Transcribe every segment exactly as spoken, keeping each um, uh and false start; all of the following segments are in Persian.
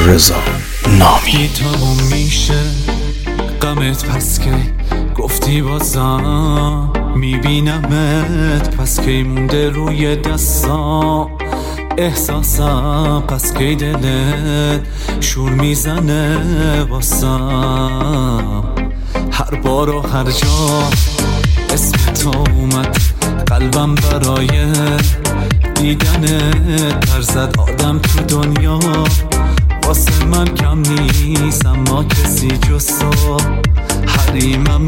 رضا نامی. بی تموم میشه غمت پس که گفتی بازم میبینمت، پس کی مونده روی دستام احساسم، پس کی دلت شور میزنه واسم. هر بار و هر جا اسم تو اومد قلبم برای دیدنت پر زد. آدم تو دنیا واسه من کم نیست، اما کسی جز تو حریمم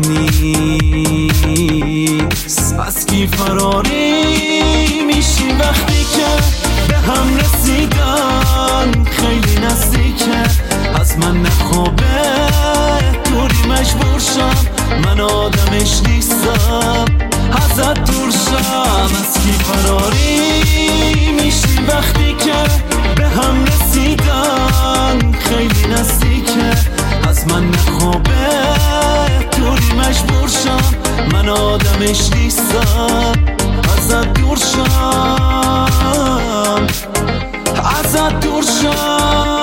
نیست. از کی فراری میشی وقتی که به هم رسیدن خیلی نزدیکه، از من نخوابه دوری مجبور شم، من آدمش نیستم ازت دور شم. از کی فراری میشی وقتی که به هم رسیدن خیلی نزدیکه، از من نخوابه دوری مجبور شم، من آدمش نیستم ازت دور شم، ازت دور شم.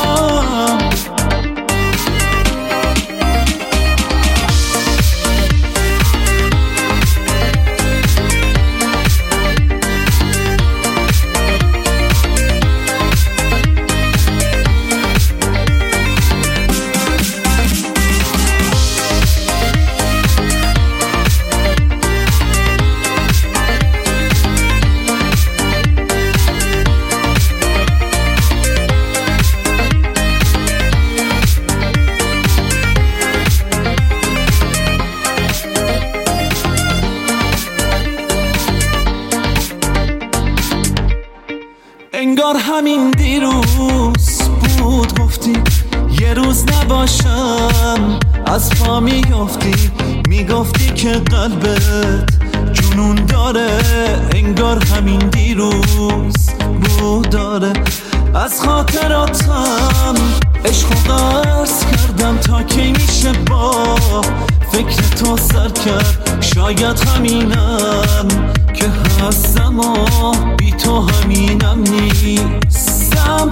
انگار همین دیروز بود گفتی یه روز نباشم از پا میافتی، میگفتی که قلبت جنون داره. انگار همین دیروز بود داره، از خاطراتم عشق و قرض کردم تا کی میشه با فکر تو سر کرد. شاید همینم که هستم و بی تو همینم نیستم.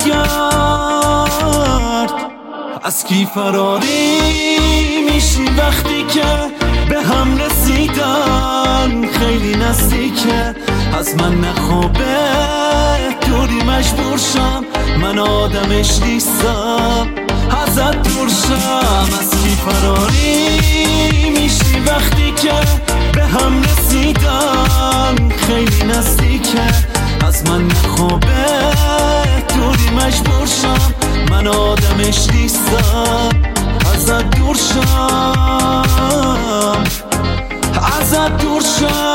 برگرد. از کی فراری میشی وقتی که به هم رسیدن خیلی نزدیکه، از من نخوابه دوری مجبور شم، من آدمش نیستم ازت دور شم. از کی فراری میشی وقتی که به هم رسیدن خیلی نزدیکه، از من نخوابه دوری مجبور شم، من آدمش نیستم ازت دور شم، ازت دور شم.